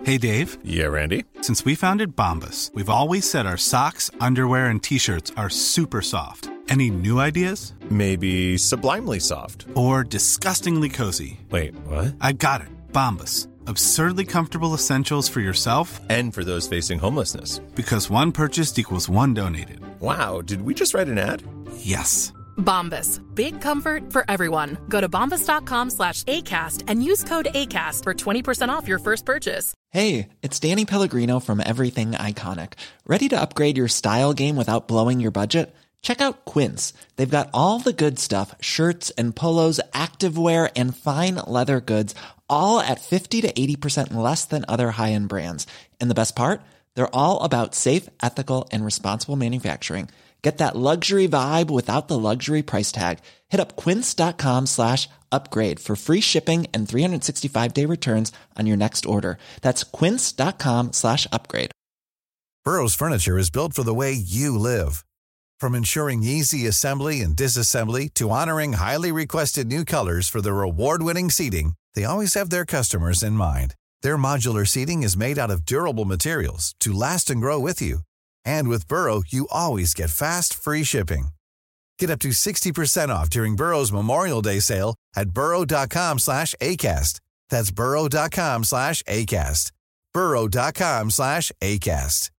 Hey, Dave. Yeah, Randy. Since we founded Bombas, we've always said our socks, underwear, and T-shirts are super soft. Any new ideas? Maybe sublimely soft. Or disgustingly cozy. Wait, what? I got it. Bombas. Absurdly comfortable essentials for yourself and for those facing homelessness. Because one purchased equals one donated. Wow, did we just write an ad? Yes. Bombas. Big comfort for everyone. Go to bombas.com/ACAST and use code ACAST for 20% off your first purchase. Hey, it's Danny Pellegrino from Everything Iconic. Ready to upgrade your style game without blowing your budget? Check out Quince. They've got all the good stuff, shirts and polos, activewear, and fine leather goods, all at 50 to 80% less than other high-end brands. And the best part? They're all about safe, ethical, and responsible manufacturing. Get that luxury vibe without the luxury price tag. Hit up quince.com/upgrade for free shipping and 365-day returns on your next order. That's quince.com/upgrade. Burrow's furniture is built for the way you live. From ensuring easy assembly and disassembly to honoring highly requested new colors for their award-winning seating, they always have their customers in mind. Their modular seating is made out of durable materials to last and grow with you. And with Burrow, you always get fast, free shipping. Get up to 60% off during Burrow's Memorial Day sale at burrow.com/ACAST. That's burrow.com/ACAST. burrow.com/ACAST.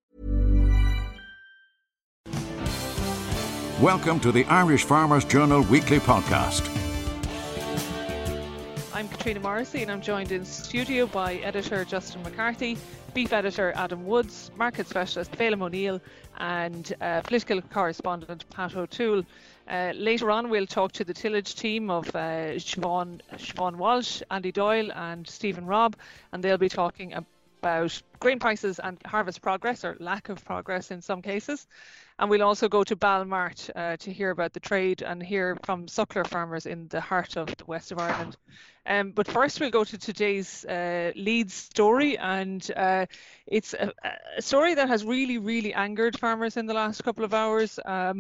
Welcome to the Irish Farmers Journal Weekly Podcast. I'm Katrina Morrissey and I'm joined in studio by editor Justin McCarthy, beef editor Adam Woods, market specialist Phelim O'Neill and political correspondent Pat O'Toole. Later on we'll talk to the tillage team of Siobhan Walsh, Andy Doyle and Stephen Robb, and they'll be talking about grain prices and harvest progress, or lack of progress in some cases. And we'll also go to Balmart to hear about the trade and hear from suckler farmers in the heart of the west of Ireland. But first we'll go to today's lead story, and it's a story that has really angered farmers in the last couple of hours.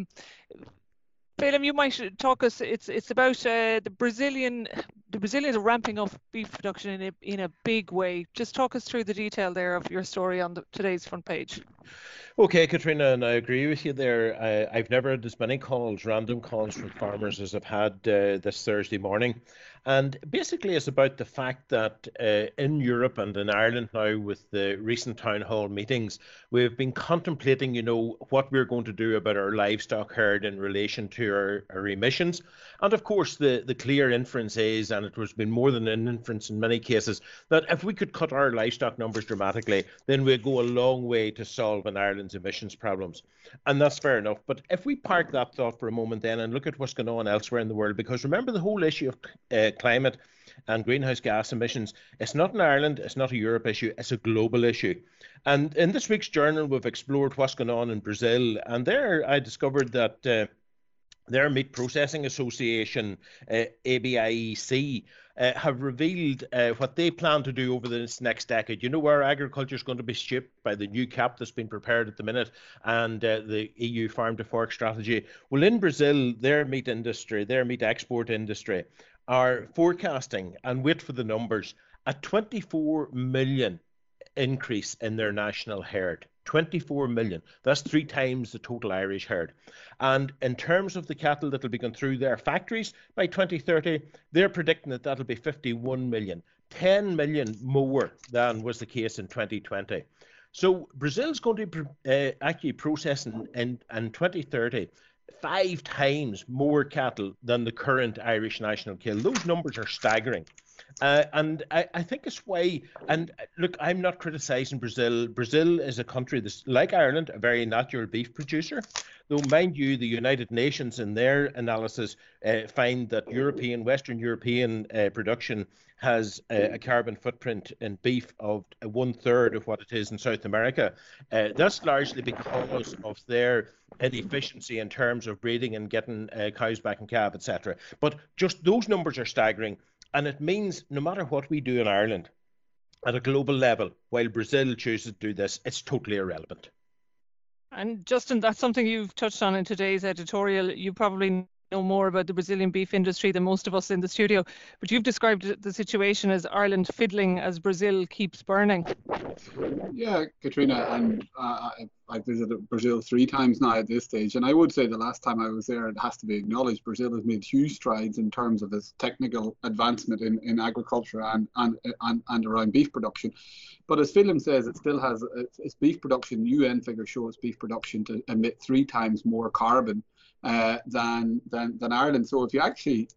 Phelim, you might talk us. It's about the Brazilians are ramping up beef production in a big way. Just talk us through the detail there of your story on today's front page. Okay, Katrina, and I agree with you there. I've never had as many random calls from farmers as I've had this Thursday morning. And basically it's about the fact that in Europe and in Ireland now, with the recent town hall meetings, we've been contemplating, what we're going to do about our livestock herd in relation to our emissions. And of course, the clear inference is, and it has been more than an inference in many cases, that if we could cut our livestock numbers dramatically, then we'd go a long way to solving Ireland's emissions problems. And that's fair enough. But if we park that thought for a moment then and look at what's going on elsewhere in the world, because remember the whole issue of climate and greenhouse gas emissions, it's not an Ireland, it's not a Europe issue, it's a global issue. And in this week's journal, we've explored what's going on in Brazil. And there I discovered that their Meat Processing Association, ABIEC, have revealed what they plan to do over this next decade. Where agriculture is going to be shaped by the new CAP that's been prepared at the minute and the EU Farm to Fork strategy. Well, in Brazil, their meat industry, their meat export industry, are forecasting, and wait for the numbers, a 24 million increase in their national herd. 24 million. That's 3 times the total Irish herd. And in terms of the cattle that will be going through their factories by 2030, they're predicting that that'll be 51 million, 10 million more than was the case in 2020. So Brazil's going to be actually processing in 2030 5 times more cattle than the current Irish national kill. Those numbers are staggering. And I think it's why, and look, I'm not criticising Brazil. Brazil is a country that's, like Ireland, a very natural beef producer. Though, mind you, the United Nations in their analysis find that Western European production has a carbon footprint in beef of 1/3 of what it is in South America. That's largely because of their inefficiency in terms of breeding and getting cows back in calf, etc. But just those numbers are staggering. And it means no matter what we do in Ireland at a global level, while Brazil chooses to do this, it's totally irrelevant. And Justin, that's something you've touched on in today's editorial. You probably know more about the Brazilian beef industry than most of us in the studio, but you've described the situation as Ireland fiddling as Brazil keeps burning. Yeah, Katrina, and I visited Brazil 3 times now at this stage, and I would say the last time I was there, it has to be acknowledged, Brazil has made huge strides in terms of its technical advancement in agriculture and around beef production. But as Phelim says, it still has its beef production. UN figures show its beef production to emit 3 times more carbon than Ireland. So if you actually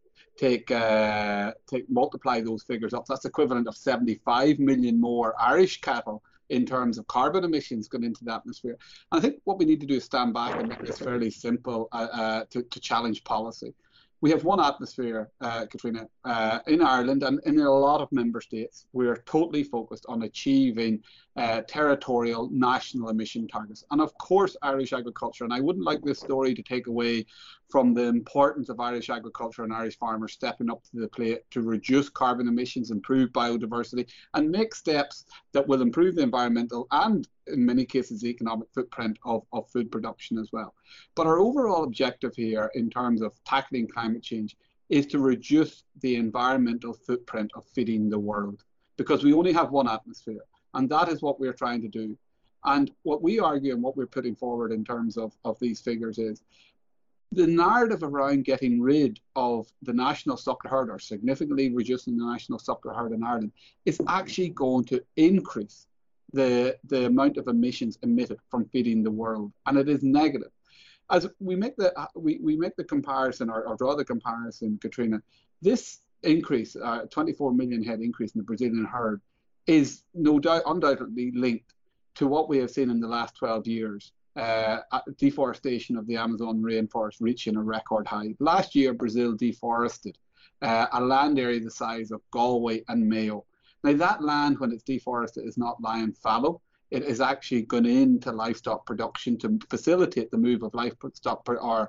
multiply those figures up, that's equivalent of 75 million more Irish cattle in terms of carbon emissions going into the atmosphere. And I think what we need to do is stand back and make this fairly simple to challenge policy. We have one atmosphere, Katrina, in Ireland and in a lot of member states. We are totally focused on achieving territorial national emission targets. And of course, Irish agriculture, and I wouldn't like this story to take away from the importance of Irish agriculture and Irish farmers stepping up to the plate to reduce carbon emissions, improve biodiversity, and make steps that will improve the environmental and, in many cases, the economic footprint of food production as well. But our overall objective here in terms of tackling climate change is to reduce the environmental footprint of feeding the world, because we only have one atmosphere, and that is what we're trying to do. And what we argue and what we're putting forward in terms of these figures is the narrative around getting rid of the national suckler herd or significantly reducing the national suckler herd in Ireland is actually going to increase the amount of emissions emitted from feeding the world, and it is negative. As we make the comparison or draw the comparison, Katrina, this increase, 24 million head increase in the Brazilian herd, is no doubt undoubtedly linked to what we have seen in the last 12 years. Deforestation of the Amazon rainforest reaching a record high. Last year, Brazil deforested a land area the size of Galway and Mayo. Now, that land, when it's deforested, is not lying fallow. It is actually gone into livestock production to facilitate the move of livestock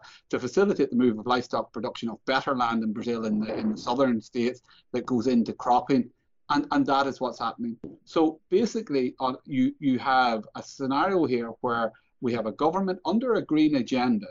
production of better land in Brazil in the southern states that goes into cropping. And that is what's happening. So basically, you have a scenario here where we have a government under a green agenda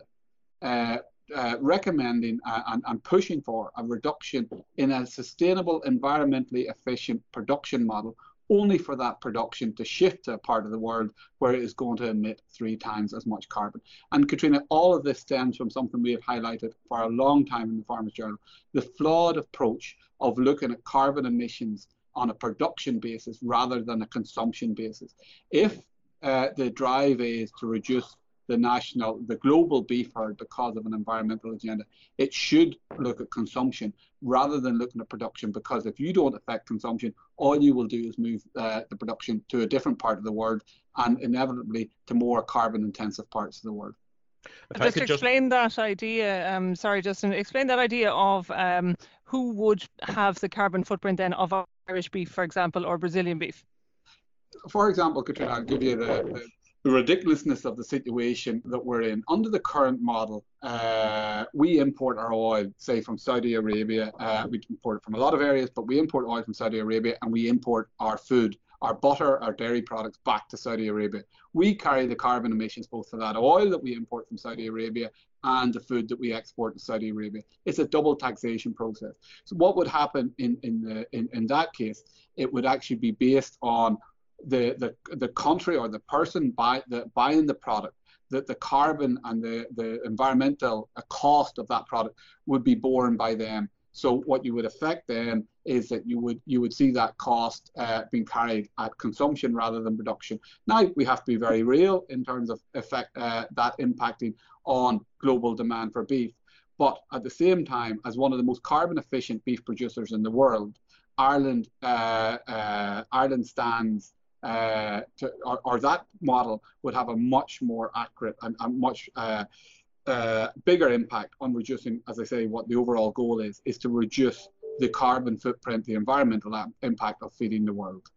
recommending and pushing for a reduction in a sustainable, environmentally efficient production model, only for that production to shift to a part of the world where it is going to emit 3 times as much carbon. And Katrina, all of this stems from something we have highlighted for a long time in the Farmers Journal, the flawed approach of looking at carbon emissions on a production basis rather than a consumption basis. If the drive is to reduce the global beef herd because of an environmental agenda, it should look at consumption rather than looking at production, because if you don't affect consumption, all you will do is move the production to a different part of the world and inevitably to more carbon intensive parts of the world. Explain that idea, sorry Justin, explain that idea of who would have the carbon footprint then of Irish beef, for example, or Brazilian beef? For example, Katrina, I'll give you the ridiculousness of the situation that we're in. Under the current model, we import our oil, say from Saudi Arabia. We import it from a lot of areas, but we import oil from Saudi Arabia, and we import our food, our butter, our dairy products back to Saudi Arabia. We carry the carbon emissions both for that oil that we import from Saudi Arabia and the food that we export to Saudi Arabia. It's a double taxation process. So what would happen in that case? It would actually be based on the country or the person buying the product, that the carbon and the environmental cost of that product would be borne by them. So what you would affect then is that you would see that cost being carried at consumption rather than production. Now we have to be very real in terms of that impacting on global demand for beef. But at the same time, as one of the most carbon efficient beef producers in the world, Ireland stands or that model would have a much more accurate and a much bigger impact on reducing, as I say, what the overall goal is to reduce the carbon footprint, the environmental impact of feeding the world.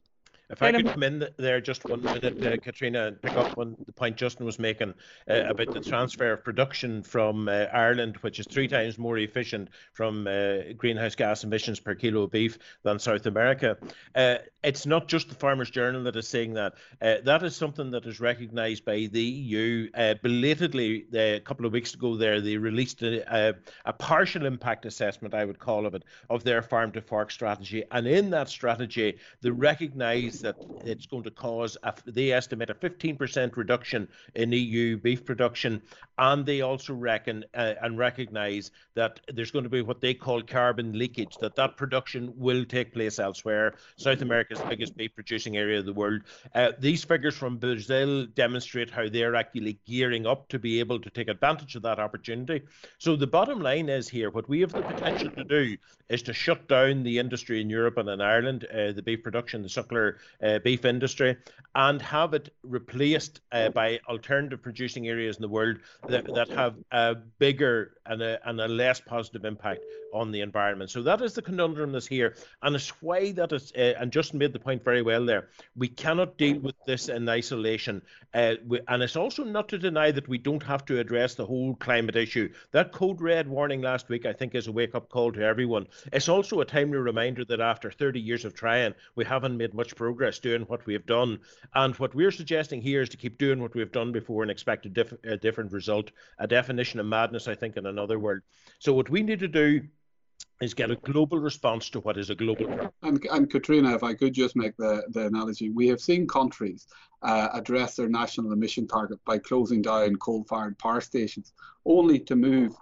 If I could come in there just 1 minute, Katrina, and pick up on the point Justin was making about the transfer of production from Ireland, which is 3 times more efficient from greenhouse gas emissions per kilo of beef than South America. It's not just the Farmers Journal that is saying that. That is something that is recognised by the EU. Belatedly, a couple of weeks ago there, they released a partial impact assessment, I would call it, of their farm to fork strategy. And in that strategy, they recognise that it's going to cause, they estimate a 15% reduction in EU beef production. And they also reckon and recognise that there's going to be what they call carbon leakage, that production will take place elsewhere. South America's biggest beef producing area of the world. These figures from Brazil demonstrate how they're actually gearing up to be able to take advantage of that opportunity. So the bottom line is here, what we have the potential to do is to shut down the industry in Europe and in Ireland, the beef production, the suckler beef industry, and have it replaced by alternative producing areas in the world that have a bigger and a less positive impact on the environment. So that is the conundrum that's here. And it's why that is, and Justin made the point very well there, we cannot deal with this in isolation. And it's also not to deny that we don't have to address the whole climate issue. That code red warning last week, I think, is a wake-up call to everyone. It's also a timely reminder that after 30 years of trying, we haven't made much progress doing what we have done. And what we're suggesting here is to keep doing what we've done before and expect a different result, a definition of madness, I think, in another word. So what we need to do is get a global response to what is a global problem. And Katrina, if I could just make the analogy, we have seen countries address their national emission target by closing down coal-fired power stations, only to move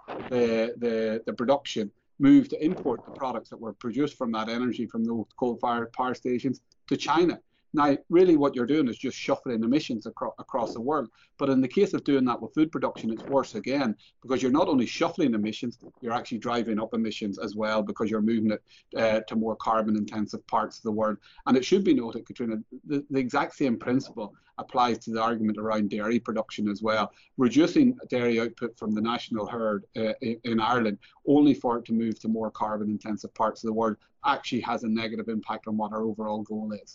the production, to import the products that were produced from that energy from those coal-fired power stations to China. Now, really what you're doing is just shuffling emissions across the world. But in the case of doing that with food production, it's worse again, because you're not only shuffling emissions, you're actually driving up emissions as well, because you're moving it to more carbon-intensive parts of the world. And it should be noted, Katrina, the exact same principle applies to the argument around dairy production as well. Reducing dairy output from the national herd in Ireland, only for it to move to more carbon-intensive parts of the world, actually has a negative impact on what our overall goal is.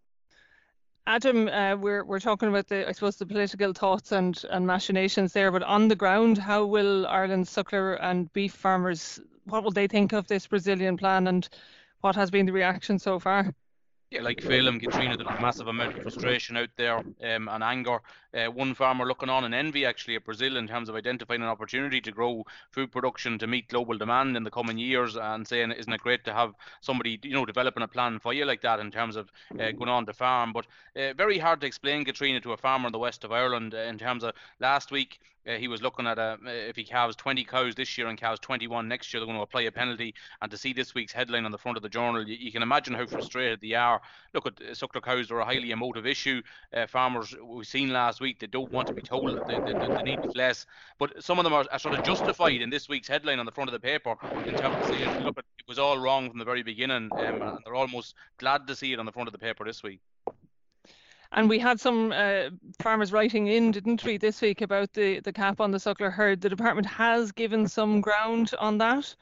Adam, we're talking about the political thoughts and machinations there, but on the ground, how will Ireland's suckler and beef farmers, what will they think of this Brazilian plan, and what has been the reaction so far? Yeah, like Phil and Katrina, there's a massive amount of frustration out there and anger. One farmer looking on in envy actually at Brazil in terms of identifying an opportunity to grow food production to meet global demand in the coming years, and saying, isn't it great to have somebody, developing a plan for you like that in terms of going on to farm. But very hard to explain, Katrina, to a farmer in the west of Ireland in terms of last week. He was looking at if he calves 20 cows this year and calves 21 next year, they're going to apply a penalty. And to see this week's headline on the front of the Journal, you can imagine how frustrated they are. Look, at suckler cows are a highly emotive issue. Farmers we've seen last week, they don't want to be told that they need less. But some of them are sort of justified in this week's headline on the front of the paper in terms of saying, look, it was all wrong from the very beginning. And they're almost glad to see it on the front of the paper this week. And we had some farmers writing in, didn't we, this week about the cap on the suckler herd. The department has given some ground on that,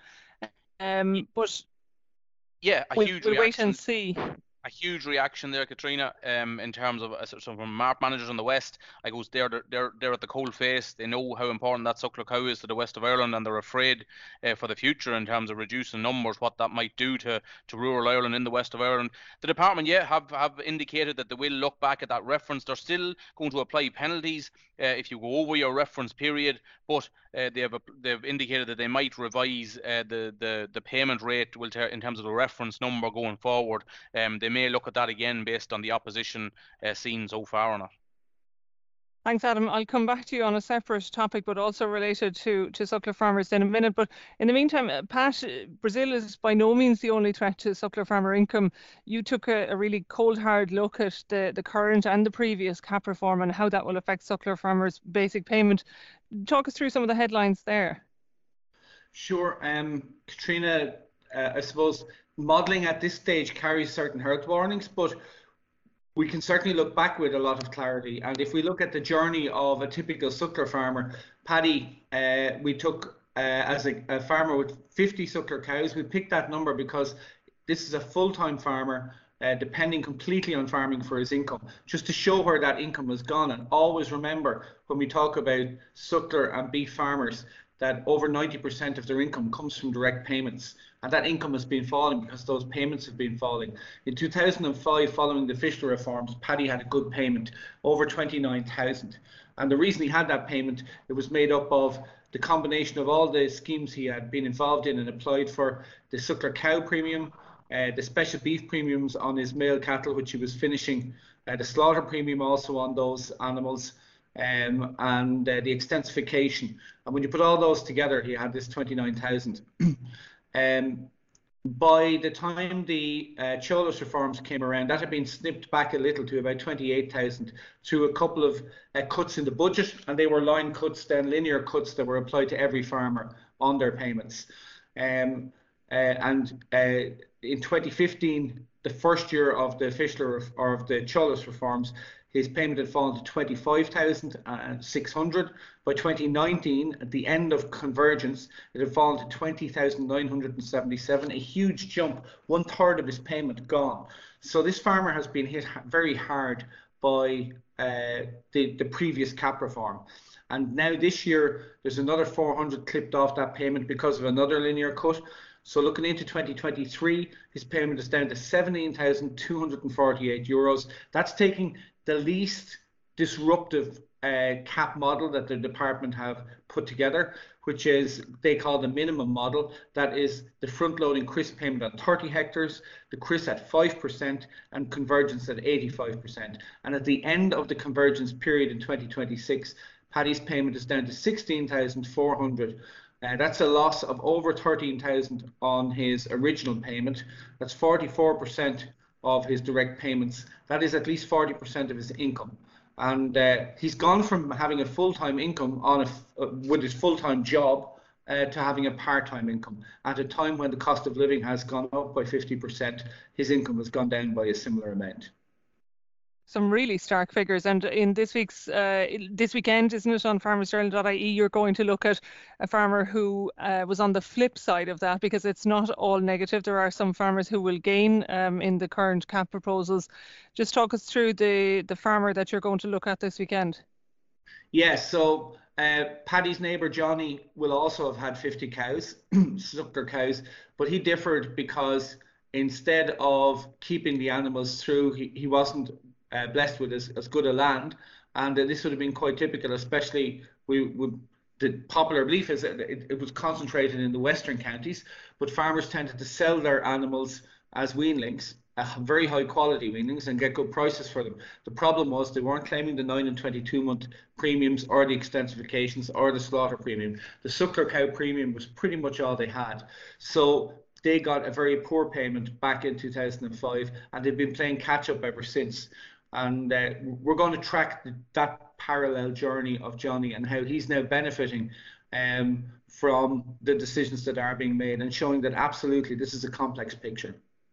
but yeah, huge we'll wait and see. A huge reaction there, Katrina, in terms of some from market managers in the West. I goes, they're at the cold face. They know how important that suckler cow is to the west of Ireland, and they're afraid for the future in terms of reducing numbers, what that might do to rural Ireland in the west of Ireland. The department, have indicated that they will look back at that reference. They're still going to apply penalties if you go over your reference period, but they've indicated that they might revise the payment rate in terms of the reference number going forward. They may look at that again based on the opposition seen so far on it. Thanks, Adam. I'll come back to you on a separate topic, but also related to suckler farmers in a minute. But in the meantime, Pat, Brazil is by no means the only threat to suckler farmer income. You took a really cold, hard look at the current and the previous cap reform and how that will affect suckler farmers' basic payment. Talk us through some of the headlines there. Sure. Katrina, I suppose modelling at this stage carries certain health warnings, but we can certainly look back with a lot of clarity. And if we look at the journey of a typical suckler farmer, Paddy, we took as a farmer with 50 suckler cows. We picked that number because this is a full-time farmer depending completely on farming for his income, just to show where that income has gone. And always remember, when we talk about suckler and beef farmers, that over 90% of their income comes from direct payments. And that income has been falling because those payments have been falling. In 2005, following the Fischler reforms, Paddy had a good payment, over 29,000. And the reason he had that payment, it was made up of the combination of all the schemes he had been involved in and applied for: the suckler cow premium, the special beef premiums on his male cattle, which he was finishing, the slaughter premium also on those animals, and the extensification. And when you put all those together, he had this 29,000. By the time the Cholas reforms came around, that had been snipped back a little to about 28,000 through a couple of cuts in the budget, and they were line cuts, then linear cuts that were applied to every farmer on their payments. In 2015, the first year of the Fischler or of the Cholas reforms, his payment had fallen to 25,600. By 2019, at the end of convergence, it had fallen to 20,977, a huge jump, 1/3 of his payment gone. So this farmer has been hit very hard by the previous cap reform. And now this year, there's another 400 clipped off that payment because of another linear cut. So looking into 2023, his payment is down to €17,248. That's taking the least disruptive cap model that the department have put together, which is, they call the minimum model. That is the front-loading CRIS payment at 30 hectares, the CRIS at 5%, and convergence at 85%. And at the end of the convergence period in 2026, Paddy's payment is down to 16,400. That's a loss of over 13,000 on his original payment. That's 44% of his direct payments. That is at least 40% of his income. And he's gone from having a full-time income on with his full-time job to having a part-time income. At a time when the cost of living has gone up by 50%, his income has gone down by a similar amount. Some really stark figures. And in this weekend, isn't it, on farmersjournal.ie, you're going to look at a farmer who was on the flip side of that, because it's not all negative. There are some farmers who will gain in the current cap proposals. Just talk us through the farmer that you're going to look at this weekend. Yes, so Paddy's neighbour Johnny will also have had 50 cows, suckler cows, but he differed because instead of keeping the animals through, he wasn't blessed with as good a land, and this would have been quite typical, especially the popular belief is that it was concentrated in the western counties, but farmers tended to sell their animals as weanlings, very high quality weanlings, and get good prices for them. The problem was they weren't claiming the 9 and 22 month premiums or the extensifications or the slaughter premium. The suckler cow premium was pretty much all they had. So they got a very poor payment back in 2005, and they've been playing catch up ever since. And we're going to track that parallel journey of Johnny and how he's now benefiting from the decisions that are being made, and showing that absolutely this is a complex picture.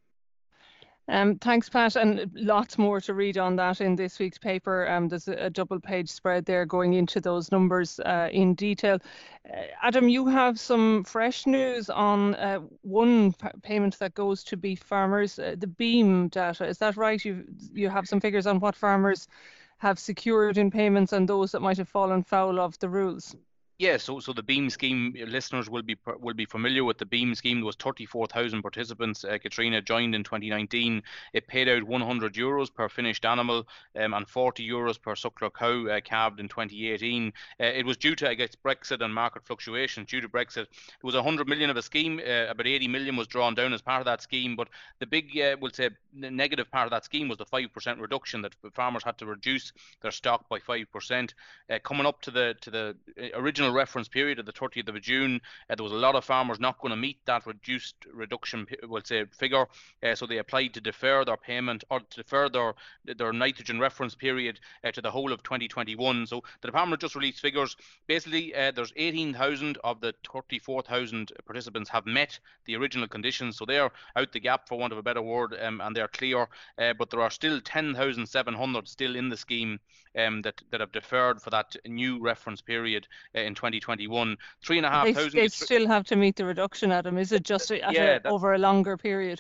Thanks, Pat, and lots more to read on that in this week's paper. There's a double-page spread there going into those numbers in detail. Adam, you have some fresh news on one payment that goes to beef farmers, the BEAM data. Is that right? You have some figures on what farmers have secured in payments and those that might have fallen foul of the rules. Yeah, so the BEAM scheme, listeners will be familiar with the BEAM scheme. There was 34,000 participants. Katrina joined in 2019. It paid out €100 per finished animal and €40 per suckler cow calved in 2018. It was due to, I guess, Brexit and market fluctuations. Due to Brexit, it was 100 million of a scheme. About 80 million was drawn down as part of that scheme. But the big, we'll say, negative part of that scheme was the 5% reduction, that farmers had to reduce their stock by 5%. Coming up to the original reference period of the 30th of June, there was a lot of farmers not going to meet that reduction, we'll say, figure, so they applied to defer their payment or to defer their nitrogen reference period to the whole of 2021. So the department just released figures. Basically, there's 18,000 of the 34,000 participants have met the original conditions, so they're out the gap, for want of a better word, and they're clear, but there are still 10,700 still in the scheme that have deferred for that new reference period in 2021. 3,500. They still have to meet the reduction, Adam. Is it just over a longer period?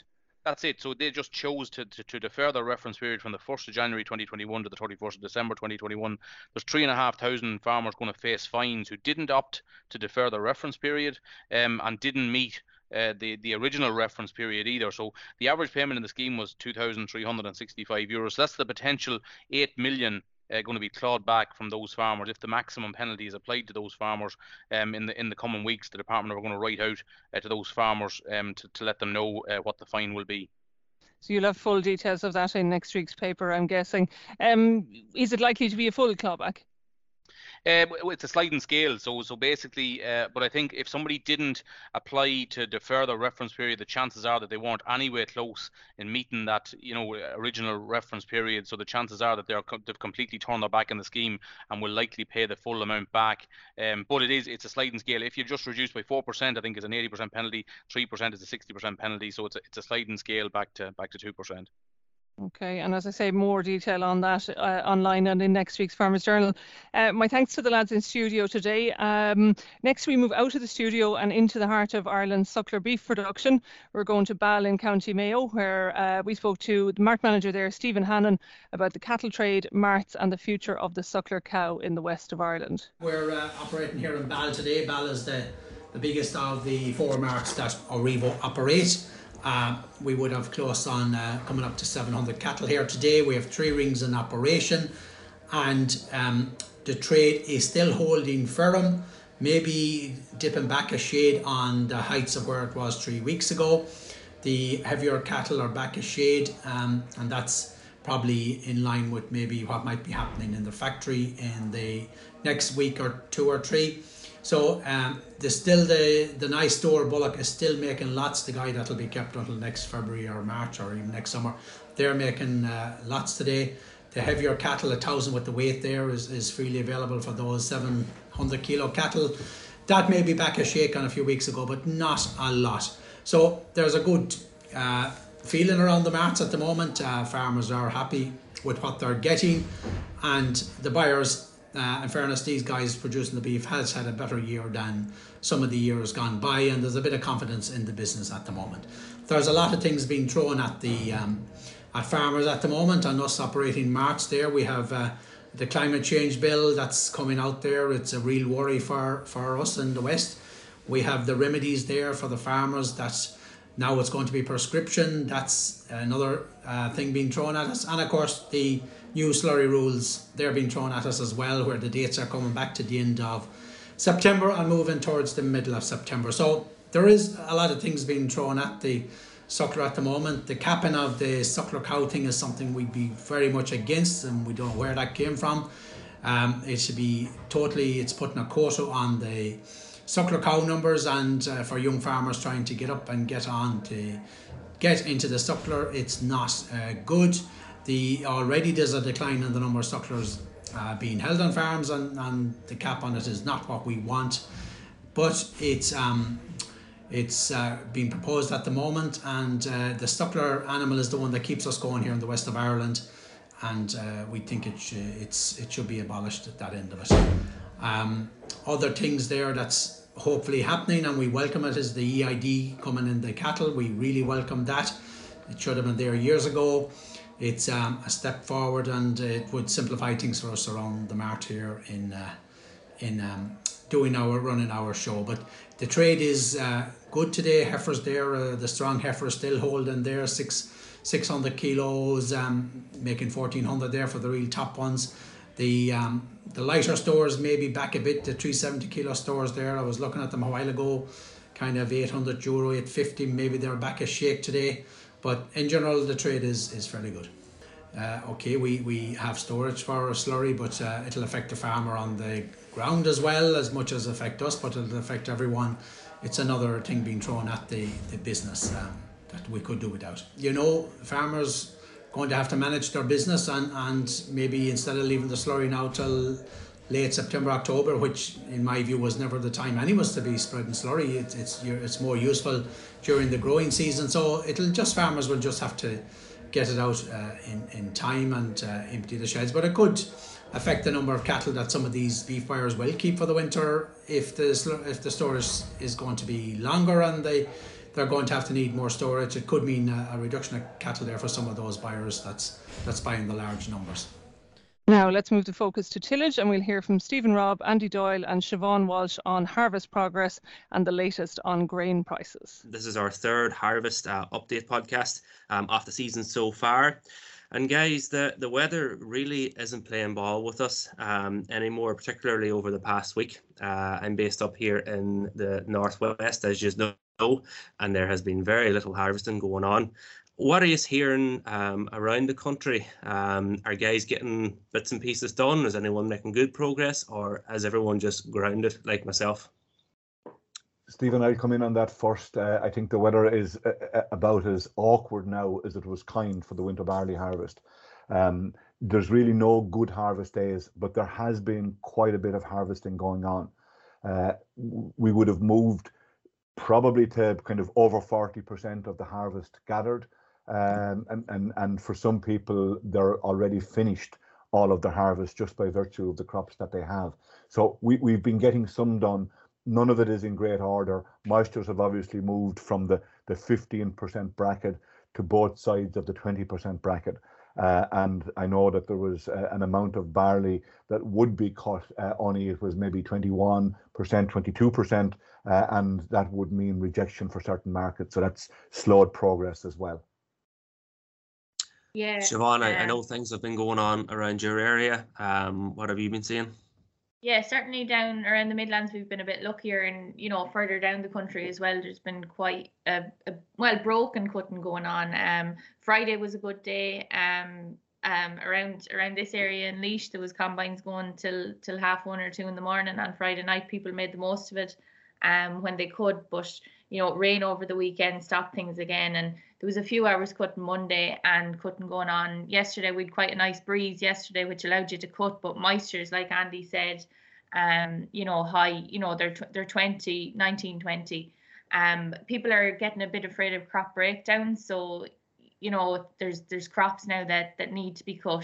That's it. So they just chose to defer their reference period from the 1st of January 2021 to the 31st of December 2021. There's 3,500 farmers going to face fines who didn't opt to defer their reference period and didn't meet the original reference period either. So the average payment in the scheme was €2,365. So that's the potential 8 million going to be clawed back from those farmers if the maximum penalty is applied to those farmers in the coming weeks. The department are going to write out to those farmers to let them know what the fine will be. So you'll have full details of that in next week's paper, I'm guessing. Is it likely to be a full clawback? It's a sliding scale, so basically, but I think if somebody didn't apply to defer the reference period, the chances are that they weren't anyway close in meeting that original reference period. So the chances are that they've completely turned their back in the scheme and will likely pay the full amount back. But it's a sliding scale. If you just reduce by 4%, I think it's an 80% penalty. 3% is a 60% penalty. So it's a sliding scale back to 2%. Okay, and as I say, more detail on that online and in next week's Farmers Journal. My thanks to the lads in studio today. Next we move out of the studio and into the heart of Ireland's suckler beef production. We're going to Ball in County Mayo, where we spoke to the mart manager there, Stephen Hannon, about the cattle trade, marts and the future of the suckler cow in the west of Ireland. We're operating here in Ball today. Ball is the biggest of the 4 marts that Orivo operate. We would have close on coming up to 700 cattle here today. We have 3 rings in operation, and the trade is still holding firm, maybe dipping back a shade on the heights of where it was 3 weeks ago. The heavier cattle are back a shade, and that's probably in line with maybe what might be happening in the factory in the next week or 2 or 3. So the nice store bullock is still making lots. The guy that'll be kept until next February or March or even next summer, they're making lots today. The heavier cattle, 1,000 with the weight there, is freely available for those 700 kilo cattle. That may be back a shake on a few weeks ago, but not a lot. So there's a good feeling around the marts at the moment. Farmers are happy with what they're getting, and the buyers, in fairness, these guys producing the beef has had a better year than some of the years gone by, and there's a bit of confidence in the business at the moment. There's a lot of things being thrown at the at farmers at the moment, and us operating marts there. We have the climate change bill that's coming out there. It's a real worry for us in the West. We have the remedies there for the farmers. That's now it's going to be prescription. That's another thing being thrown at us. And of course the new slurry rules, they're being thrown at us as well, where the dates are coming back to the end of September and moving towards the middle of September. So there is a lot of things being thrown at the suckler at the moment. The capping of the suckler cow thing is something we'd be very much against, and we don't know where that came from. It should be totally, it's putting a quota on the suckler cow numbers, and for young farmers trying to get up and get into the suckler, it's not good. Already there's a decline in the number of sucklers being held on farms, and the cap on it is not what we want, but it's being proposed at the moment, and the suckler animal is the one that keeps us going here in the west of Ireland, and we think it should be abolished at that end of it. Other things there that's hopefully happening, and we welcome it, is the EID coming in the cattle. We really welcome that. It should have been there years ago. It's a step forward, and it would simplify things for us around the mart here in running our show. But the trade is good today. Heifers there, the strong heifer is still holding there, 600 kilos, making 1,400 there for the real top ones. The lighter stores maybe back a bit, the 370 kilo stores there. I was looking at them a while ago, kind of €800, €850, maybe they're back a shake today. But in general, the trade is fairly good. Okay, we have storage for a slurry, but it'll affect the farmer on the ground as well, as much as affect us, but it'll affect everyone. It's another thing being thrown at the business that we could do without. Farmers going to have to manage their business, and maybe instead of leaving the slurry now till late September, October, which in my view was never the time anyways to be spreading slurry, it's more useful during the growing season. So farmers will just have to get it out in time and empty the sheds. But it could affect the number of cattle that some of these beef buyers will keep for the winter if the storage is going to be longer and they they're going to have to need more storage. It could mean a reduction of cattle there for some of those buyers that's buying the large numbers. Now let's move the focus to tillage, and we'll hear from Stephen Robb, Andy Doyle and Siobhan Walsh on harvest progress and the latest on grain prices. This is our third harvest update podcast of the season so far. And guys, the weather really isn't playing ball with us anymore, particularly over the past week. I'm based up here in the northwest, as you know, and there has been very little harvesting going on. What are you hearing around the country? Are guys getting bits and pieces done? Is anyone making good progress, or has everyone just grounded like myself? Stephen, I'll come in on that first. I think the weather is about as awkward now as it was kind for the winter barley harvest. There's really no good harvest days, but there has been quite a bit of harvesting going on. We would have moved probably to kind of over 40% of the harvest gathered. And for some people, they're already finished all of the harvest just by virtue of the crops that they have. So we've been getting some done. None of it is in great order. Moistures have obviously moved from the 15% bracket to both sides of the 20% bracket. And I know that there was an amount of barley that would be cut, only it was maybe 21%, 22%, and that would mean rejection for certain markets. So that's slowed progress as well. Yeah. Siobhan, I know things have been going on around your area. What have you been seeing? Yeah, certainly down around the Midlands, we've been a bit luckier, and further down the country as well, there's been quite a broken cutting going on. Friday was a good day. Around this area in Laois, there was combines going till 1:30 or 2 in the morning on Friday night. People made the most of it when they could, but rain over the weekend stopped things again, and there was a few hours cutting Monday and cutting going on yesterday. We had quite a nice breeze yesterday, which allowed you to cut, but moistures, like Andy said, high, they're 20, 19, 20. People are getting a bit afraid of crop breakdowns, so there's crops now that need to be cut.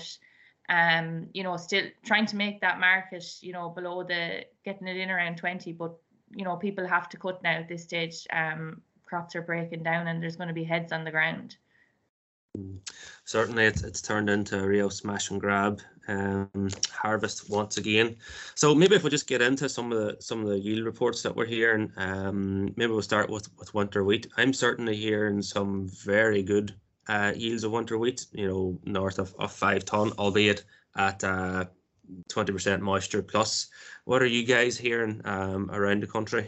Still trying to make that market, below getting it in around 20, but people have to cut now at this stage. Crops are breaking down, and there's going to be heads on the ground. Certainly, it's turned into a real smash and grab harvest once again. So maybe if we just get into some of the yield reports that we're hearing, maybe we'll start with winter wheat. I'm certainly hearing some very good yields of winter wheat. North of 5 ton, albeit at 20% moisture plus. What are you guys hearing around the country?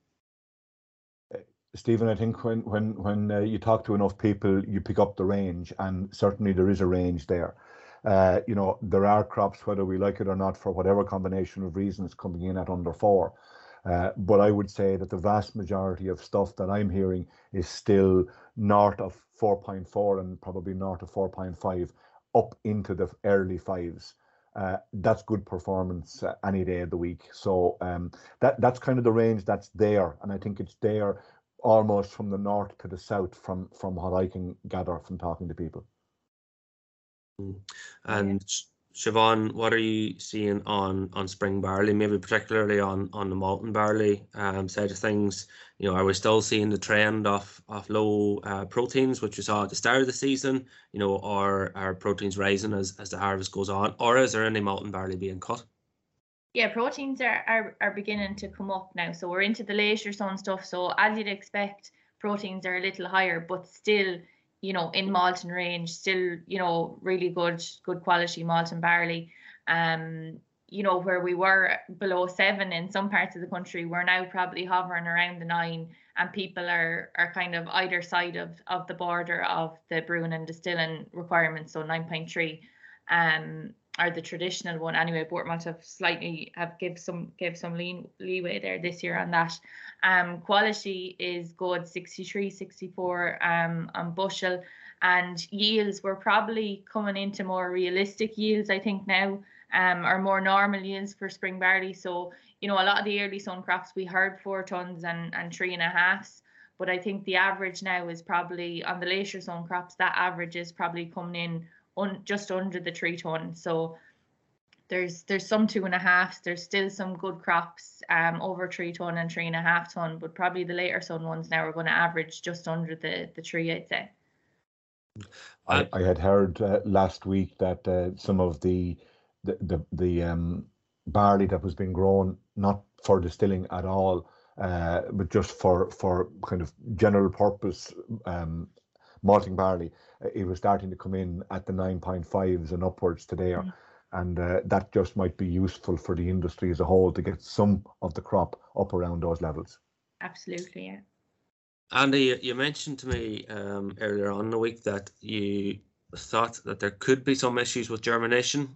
Stephen, I think when you talk to enough people, you pick up the range, and certainly there is a range there. There are crops, whether we like it or not, for whatever combination of reasons, coming in at under 4. But I would say that the vast majority of stuff that I'm hearing is still north of 4.4 and probably north of 4.5, up into the early 5s. That's good performance any day of the week. So that's kind of the range that's there, and I think it's there almost from the north to the south from what I can gather from talking to people. And Siobhan, what are you seeing on spring barley, maybe particularly on the malting barley side of things? Are we still seeing the trend of low proteins, which we saw at the start of the season, or are proteins rising as the harvest goes on, or is there any malting barley being cut? Yeah, proteins are beginning to come up now. So we're into the later sun stuff. So as you'd expect, proteins are a little higher, but still, in malting range, still, really good quality malting barley. Where we were below 7 in some parts of the country, we're now probably hovering around the 9, and people are kind of either side of the border of the brewing and distilling requirements. So 9.3 are the traditional one anyway. Bournemouth have give some leeway there this year on that. Quality is good, 63, 64 on bushel, and yields, we're probably coming into more realistic yields, I think now, or more normal yields for spring barley. So a lot of the early sun crops, we heard 4 tons and 3.5, but I think the average now is probably on the later sun crops, that average is probably coming in just under the 3 ton. So there's some 2.5s. There's still some good crops over 3 ton and 3.5 ton, but probably the later son ones now are going to average just under the 3, I'd say. I had heard last week that some of the barley that was being grown, not for distilling at all, but just for kind of general purpose malting barley, it was starting to come in at the 9.5s and upwards today. Mm-hmm. And that just might be useful for the industry as a whole to get some of the crop up around those levels. Absolutely, yeah. Andy, you mentioned to me earlier on in the week that you thought that there could be some issues with germination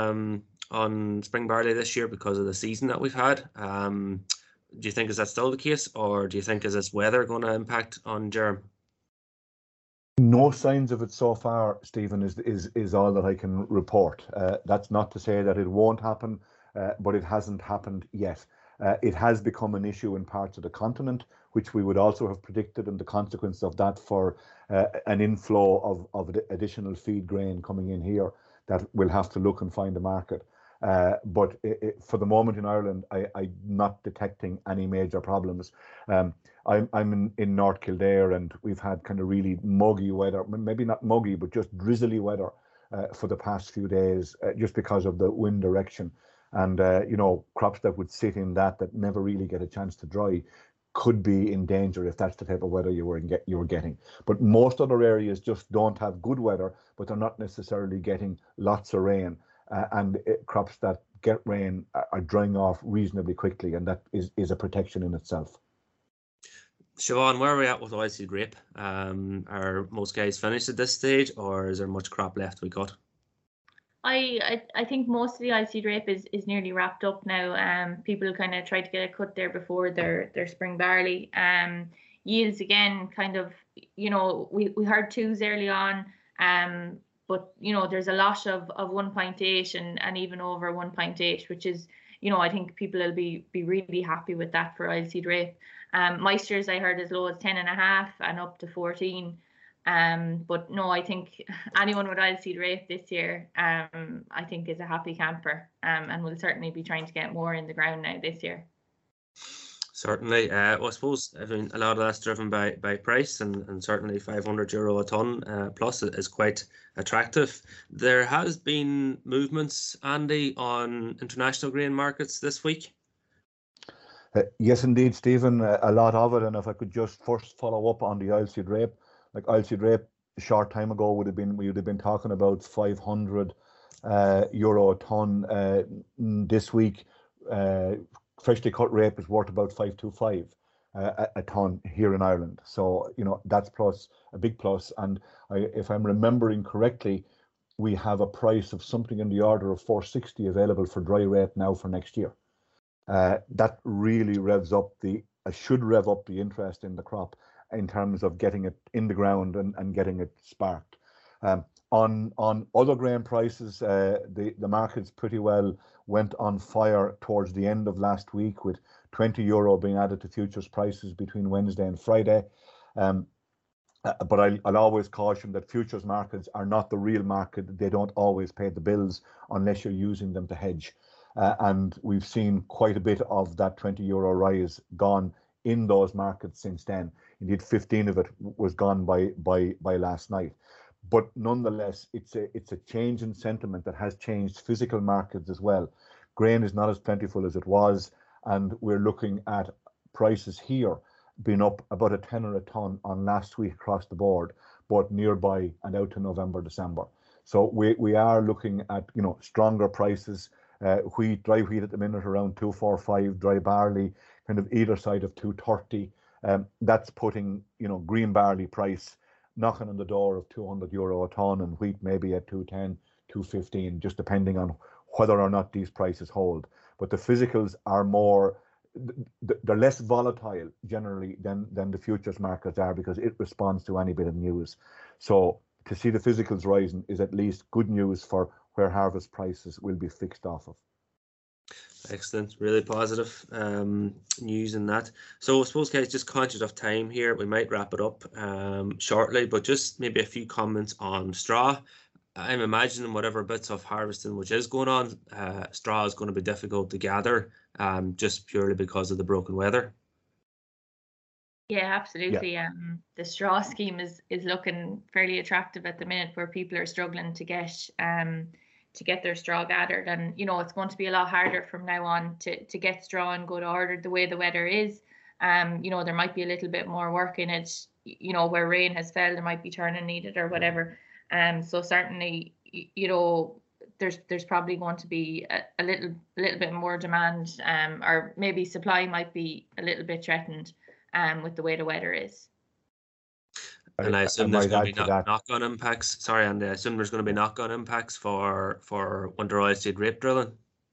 on spring barley this year because of the season that we've had. Do you think is that still the case, or do you think is this weather going to impact on germ? No signs of it so far, Stephen, is all that I can report. That's not to say that it won't happen, but it hasn't happened yet. It has become an issue in parts of the continent, which we would also have predicted, and the consequence of that for an inflow of additional feed grain coming in here that we'll have to look and find a market. But for the moment in Ireland, I'm not detecting any major problems. I'm in North Kildare, and we've had kind of really muggy weather, maybe not muggy, but just drizzly weather for the past few days, just because of the wind direction. And, crops that would sit in that never really get a chance to dry could be in danger if that's the type of weather you were getting. But most other areas just don't have good weather, but they're not necessarily getting lots of rain. And crops that get rain are drying off reasonably quickly, and that is a protection in itself. Siobhan, where are we at with oilseed rape? Are most guys finished at this stage, or is there much crop left we got? I think most of the oilseed rape is nearly wrapped up now. People kind of tried to get a cut there before their spring barley. Yields again, kind of, we heard 2s early on. But, there's a lot of 1.8 and even over 1.8, which is, I think people will be really happy with that for oilseed rape. Moistures I heard as low as 10.5 and up to 14. But no, I think anyone with oilseed rape this year, I think is a happy camper, and will certainly be trying to get more in the ground now this year. Certainly. Well, I suppose a lot of that's driven by price, and certainly €500 a tonne plus is quite attractive. There has been movements, Andy, on international grain markets this week. Yes, indeed, Stephen, a lot of it. And if I could just first follow up on the oilseed rape, like oilseed rape a short time ago we would have been talking about €500 a tonne. This week, freshly cut rape is worth about 525 a tonne here in Ireland. So, that's a big plus. And if I'm remembering correctly, we have a price of something in the order of 460 available for dry rape now for next year. That really should rev up the interest in the crop in terms of getting it in the ground and getting it sparked. On other grain prices, the markets pretty well went on fire towards the end of last week, with €20 being added to futures prices between Wednesday and Friday. But I'll always caution that futures markets are not the real market. They don't always pay the bills unless you're using them to hedge. And we've seen quite a bit of that €20 rise gone in those markets since then. Indeed, 15 of it was gone by last night. But nonetheless, it's a change in sentiment that has changed physical markets as well. Grain is not as plentiful as it was, and we're looking at prices here being up about a tenner a tonne on last week across the board, both nearby and out to November, December. So we are looking at stronger prices. Dry wheat at the minute around 245, dry barley kind of either side of 230. That's putting green barley price knocking on the door of €200 a tonne, and wheat maybe at 210, 215, just depending on whether or not these prices hold. But the physicals are they're less volatile generally than the futures markets are, because it responds to any bit of news. So to see the physicals rising is at least good news for where harvest prices will be fixed off of. Excellent, really positive news in that. So I suppose, guys, just conscious of time here, we might wrap it up shortly, but just maybe a few comments on straw. I'm imagining whatever bits of harvesting which is going on, straw is going to be difficult to gather, just purely because of the broken weather. Yeah, absolutely. Yeah. The straw scheme is looking fairly attractive at the minute, where people are struggling to get their straw gathered, and it's going to be a lot harder from now on to get straw and go to order the way the weather is. There might be a little bit more work in it. Where rain has fell, there might be turning needed or whatever. So certainly, there's probably going to be a little bit more demand, or maybe supply might be a little bit threatened, with the way the weather is. And I assume there's going to be knock-on impacts. Sorry, Andy. I assume there's going to be knock-on impacts for winter oilseed rape drilling.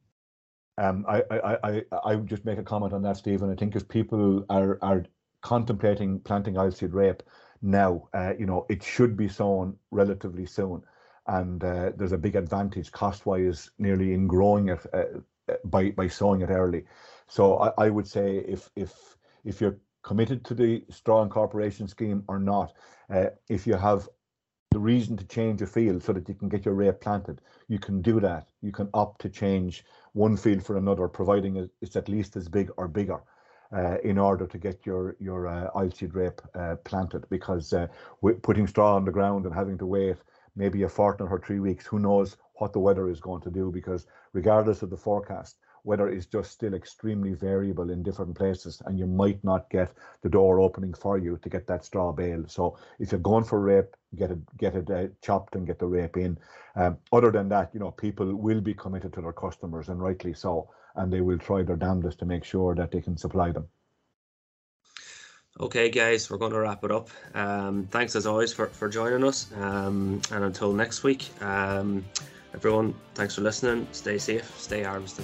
I would just make a comment on that, Stephen. I think if people are contemplating planting oilseed rape now, it should be sown relatively soon, and there's a big advantage cost-wise nearly in growing it by sowing it early. So I would say if you're committed to the straw incorporation scheme or not, if you have the reason to change a field so that you can get your rape planted, you can do that. You can opt to change one field for another, providing it's at least as big or bigger, in order to get your oilseed rape planted. Because putting straw on the ground and having to wait maybe a fortnight or 3 weeks, who knows what the weather is going to do, because regardless of the forecast, weather is just still extremely variable in different places, and you might not get the door opening for you to get that straw bale. So if you're going for rape, get it chopped and get the rape in. Other than that, people will be committed to their customers, and rightly so, and they will try their damnedest to make sure that they can supply them. Okay, guys, we're going to wrap it up. Thanks as always for joining us, and until next week, everyone, thanks for listening. Stay safe, stay harvesting.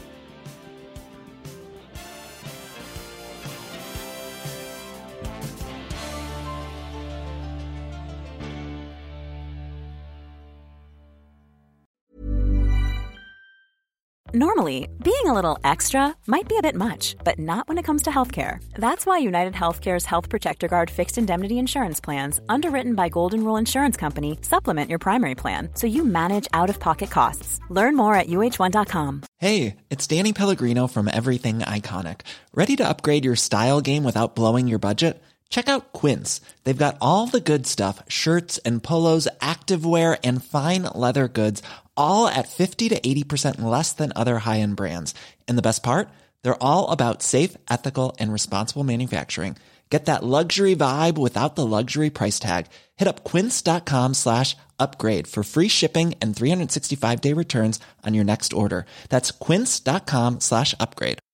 Normally, being a little extra might be a bit much, but not when it comes to healthcare. That's why United Healthcare's Health Protector Guard fixed indemnity insurance plans, underwritten by Golden Rule Insurance Company, supplement your primary plan so you manage out-of-pocket costs. Learn more at UH1.com. Hey, it's Danny Pellegrino from Everything Iconic. Ready to upgrade your style game without blowing your budget? Check out Quince. They've got all the good stuff, shirts and polos, activewear, and fine leather goods, all at 50 to 80% less than other high-end brands. And the best part? They're all about safe, ethical, and responsible manufacturing. Get that luxury vibe without the luxury price tag. Hit up quince.com/upgrade for free shipping and 365-day returns on your next order. That's quince.com/upgrade.